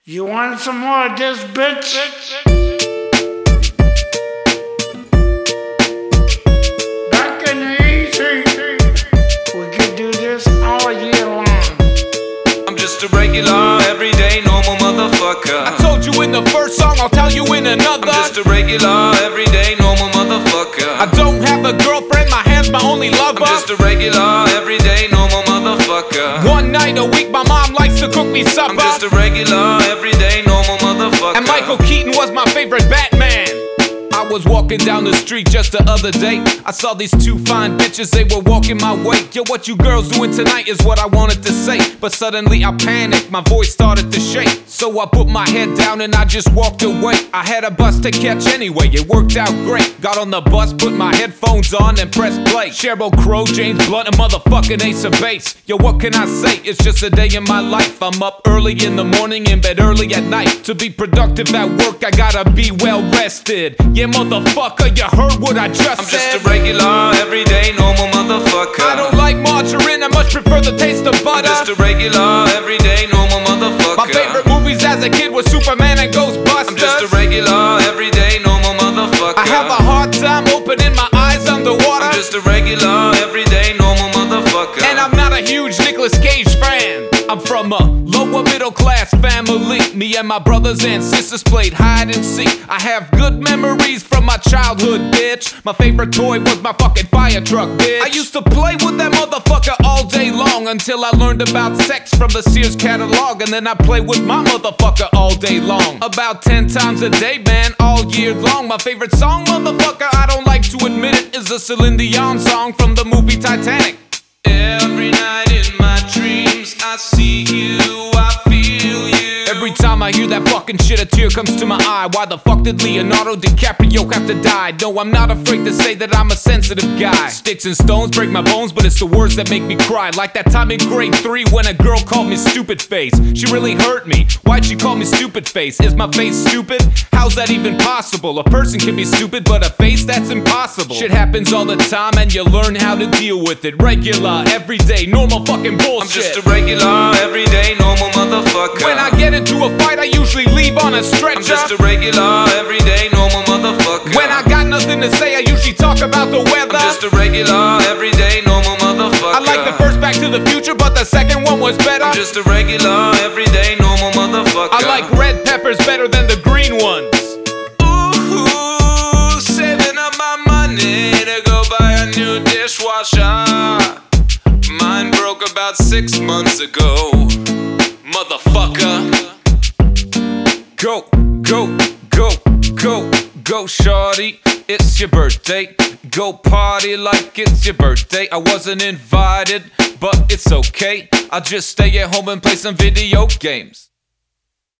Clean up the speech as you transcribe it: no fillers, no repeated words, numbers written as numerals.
You want some more of this, bitch? Back in the easy, we could do this all year long. I'm just a regular, everyday, normal motherfucker. I told you in the first song, I'll tell you in another. I'm just a regular, everyday, normal motherfucker. I don't have a girlfriend, my hand's my only lover. I'm just a regular, everyday, normal motherfucker. One night a week, my mom likes to cook me supper. I'm just a regular, everyday, normal motherfucker. And Michael Keaton was my favorite Batman. I was walking down the street just the other day. I saw these two fine bitches, they were walking my way. Yo, what you girls doing tonight is what I wanted to say. But suddenly I panicked, my voice started to shake. So I put my head down and I just walked away. I had a bus to catch anyway, it worked out great. Got on the bus, put my headphones on and pressed play. Sheryl Crow, James Blunt, and motherfucking Ace of Base. Yo, what can I say? It's just a day in my life. I'm up early in the morning, in bed early at night. To be productive at work, I gotta be well rested. Yeah, motherfucker, you heard what I just I'm said. just a regular, everyday, normal motherfucker. I don't like margarine, I much prefer the taste of butter. I'm just a regular, everyday, normal motherfucker. My favorite movies as a kid were Superman and Ghostbusters. I'm just a regular, everyday, normal motherfucker. I have a hard time opening my eyes underwater. I'm just a regular, everyday, normal motherfucker. And I'm not a huge Nicolas Cage fan. I'm from a lower middle class family. Me and my brothers and sisters played hide and seek. I have good memories from my childhood, bitch. My favorite toy was my fucking fire truck, bitch. I used to play with that motherfucker all day long until I learned about sex from the Sears catalog. And then I played with my motherfucker all day long. About 10 times a day, man, all year long. My favorite song, motherfucker, I don't like to admit it, is a Celine Dion song from the movie Titanic. Every night in my dreams, I see you, I feel you. Every time I hear that fucking shit, a tear comes to my eye. Why the fuck did Leonardo DiCaprio have to die? No, I'm not afraid to say that I'm a sensitive guy. Sticks and stones break my bones, but it's the words that make me cry. Like that time in grade 3 when a girl called me stupid face. She really hurt me. Why'd she call me stupid face? Is my face stupid? How's that even possible? A person can be stupid, but a face, that's impossible. Shit happens all the time and you learn how to deal with it. Regular, everyday, normal fucking bullshit. I'm just a regular, everyday, normal motherfucker. When I get into a fight, I usually leave on a stretcher. I'm just a regular, everyday, normal motherfucker. When I got nothing to say, I usually talk about the weather. I'm just a regular, everyday, normal motherfucker. I like the first Back to the Future, but the second one was better. I'm just a regular, everyday, normal motherfucker. I like red peppers better than the green ones. Ooh, saving up my money to go buy a new dishwasher. Mine broke about 6 months ago, motherfucker. Go, go, go, go, go, shorty. It's your birthday. Go party like it's your birthday. I wasn't invited, but it's okay. I'll just stay at home and play some video games.